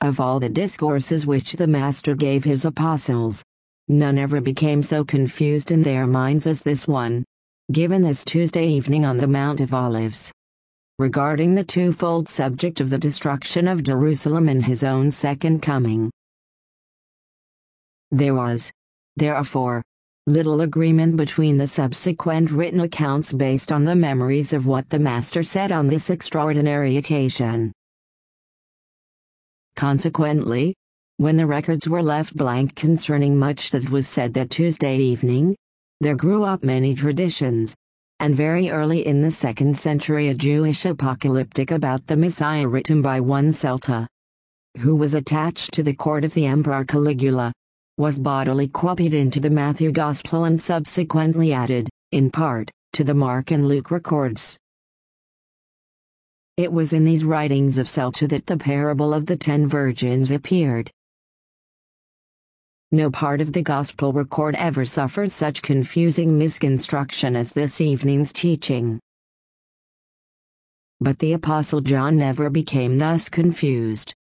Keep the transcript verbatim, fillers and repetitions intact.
Of all the discourses which the Master gave his apostles, none ever became so confused in their minds as this one, given this Tuesday evening on the Mount of Olives, regarding the twofold subject of the destruction of Jerusalem and his own second coming. There was, therefore, little agreement between the subsequent written accounts based on the memories of what the Master said on this extraordinary occasion. Consequently, when the records were left blank concerning much that was said that Tuesday evening, there grew up many traditions, and very early in the second century a Jewish apocalyptic about the Messiah written by one Celta, who was attached to the court of the Emperor Caligula, was bodily copied into the Matthew Gospel and subsequently added, in part, to the Mark and Luke records. It was in these writings of Celta that the parable of the ten virgins appeared. No part of the Gospel record ever suffered such confusing misconstruction as this evening's teaching. But the Apostle John never became thus confused.